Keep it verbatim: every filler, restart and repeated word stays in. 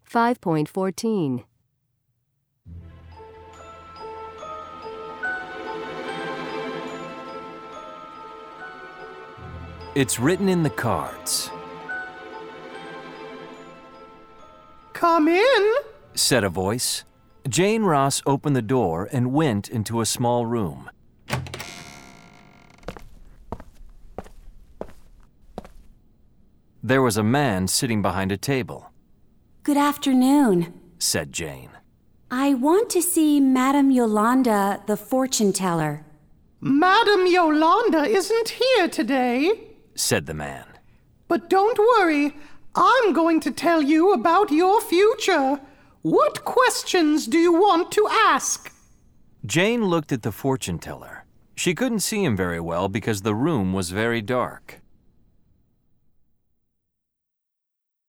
five point fourteen. It's written in the cards. "Come in," said a voice. Jane Ross opened the door and went into a small room. There was a man sitting behind a table. "Good afternoon," said Jane. "I want to see Madame Yolanda, the fortune teller." "Madame Yolanda isn't here today," said the man. "But don't worry, I'm going to tell you about your future. What questions do you want to ask?" Jane looked at the fortune teller. She couldn't see him very well because the room was very dark.